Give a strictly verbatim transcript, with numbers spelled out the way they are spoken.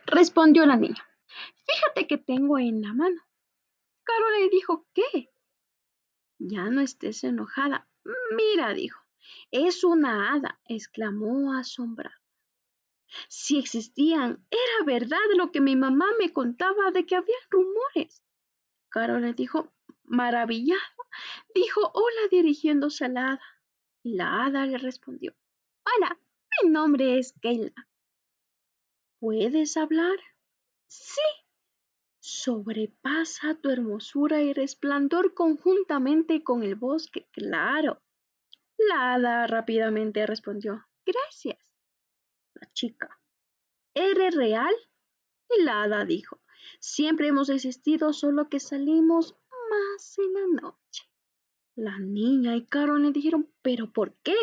respondió la niña. Fíjate que tengo en la mano. Carol le dijo, ¿qué? Ya no estés enojada. Mira, dijo. Es una hada, exclamó asombrada. Si existían, era verdad lo que mi mamá me contaba de que había rumores. Carol le dijo, maravillado, dijo hola dirigiéndose a la hada. Y la hada le respondió, hola, mi nombre es Keila. ¿Puedes hablar? Sí. Sobrepasa tu hermosura y resplandor conjuntamente con el bosque, claro. La hada rápidamente respondió, gracias. La chica, ¿eres real? Y la hada dijo, siempre hemos existido, solo que salimos más en la noche. La niña y Carol le dijeron, ¿pero por qué?